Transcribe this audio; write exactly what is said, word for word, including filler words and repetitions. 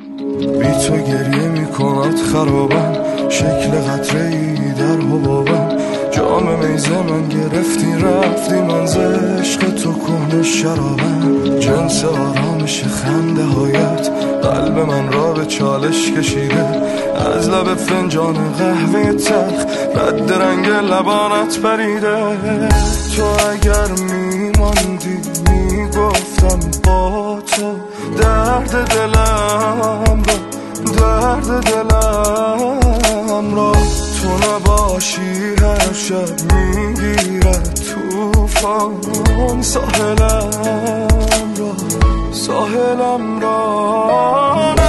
بی تو گریه میکند خرابم، شکل قطره ای در حبابم. جام میزه من گرفتی رفتی، من ز عشق تو کهنه شرابم. جنس آرامش خنده هایت قلب من را به چالش کشیده. از لب فنجان قهوه تلخ رد رنگ لبانت پریده. تو اگر میماندی میگفتم با تو درد دلم را، درد دلم را. تو نباشی هر شب میگیرد توفان ساحلم را، ساحلم را.